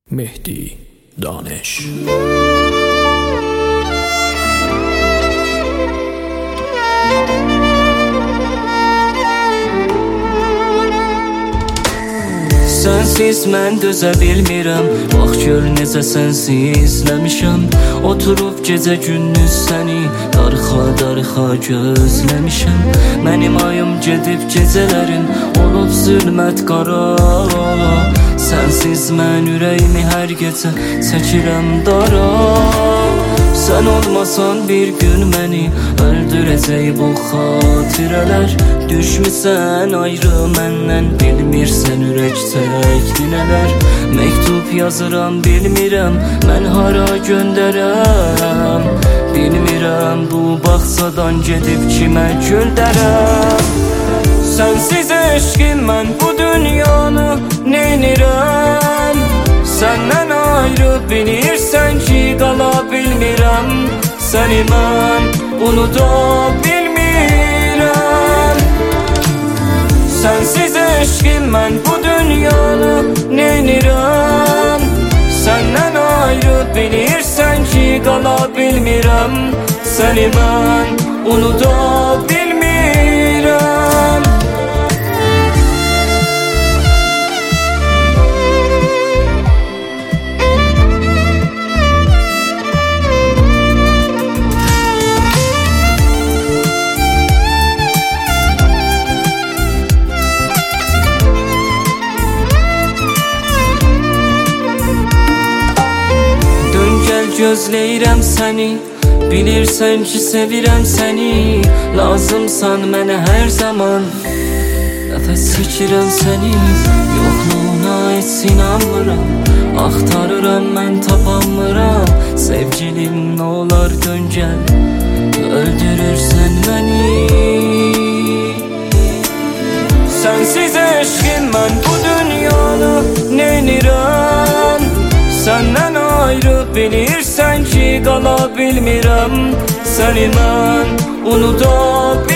Mehdi Daneş. Sensiz mən dözə bilmirəm. Bax gör necə sensizləmişəm. Oturub gecə gündüz səni darıxa gözləmişəm. Mənim ayım gedib gecələrin olub zülmət qara. Sensiz mən ürəyimi hər gecə çəkirəm dara. Sən olmasan bir gün məni öldürəcək bu xatirələr. Düşmüsən ayrı məndən, bilmirsən ürək çəkdi nələr. Məktub yazıram bilmirəm mən hara göndərəm. Bilmirəm bu bağçadan gedib kimə göndərəm. Sensiz eşqim mən bu dünyanı neynirəm? Səndən ayrı bilirsən ki qala bilmirəm. Səni mən unuda bilmirəm. Sensiz eşqim mən bu dünyanı neynirəm? Səndən ayrı bilirsən ki qala bilmirəm. Səni mən unuda bilmirəm. Gözləyirəm səni, bilirsən ki sevirəm səni. Lazımsan mənə hər zaman, nəfəs çəkirəm səni. Yoxluğuna heç inanmıram, axtarıram mən tapamıram. Sevgilim nə olar dön gəl, öldürürsən məni. Sensiz eşqim mən bu dünyanı neynirəm? Səndən ayrı bilirsən ki qala bilmirəm. Səni mən unuda bilmirəm.